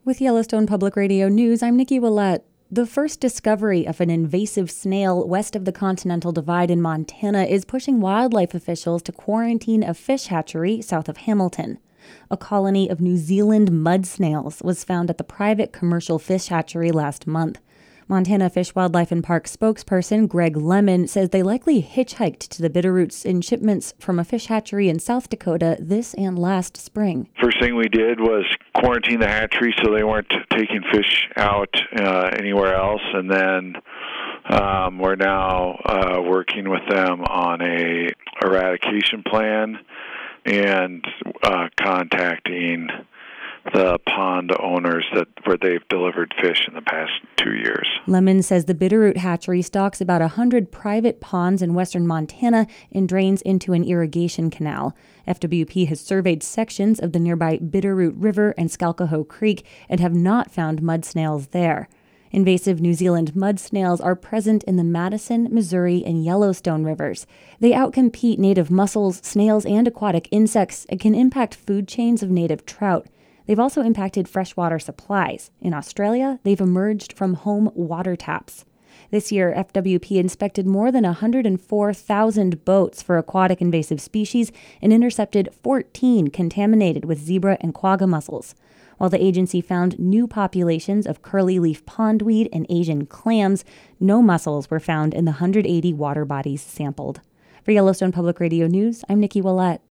With Yellowstone Public Radio News, I'm Nikki Willett. The first discovery of an invasive snail west of the Continental Divide in Montana is pushing wildlife officials to quarantine a fish hatchery south of Hamilton. A colony of New Zealand mud snails was found at the private commercial fish hatchery last month. Montana Fish, Wildlife and Park spokesperson Greg Lemon says they likely hitchhiked to the Bitterroots in shipments from a fish hatchery in South Dakota this and last spring. First thing we did was quarantine the hatchery so they weren't taking fish out anywhere else, and then we're now working with them on a eradication plan and contacting the pond owners where they've delivered fish in the past 2 years. Lemon says the Bitterroot hatchery stocks about 100 private ponds in western Montana and drains into an irrigation canal. FWP has surveyed sections of the nearby Bitterroot River and Skalkaho Creek and have not found mud snails there. Invasive New Zealand mud snails are present in the Madison, Missouri, and Yellowstone rivers. They outcompete native mussels, snails, and aquatic insects and can impact food chains of native trout. They've also impacted freshwater supplies. In Australia, they've emerged from home water taps. This year, FWP inspected more than 104,000 boats for aquatic invasive species and intercepted 14 contaminated with zebra and quagga mussels. While the agency found new populations of curly-leaf pondweed and Asian clams, no mussels were found in the 180 water bodies sampled. For Yellowstone Public Radio News, I'm Nikki Willett.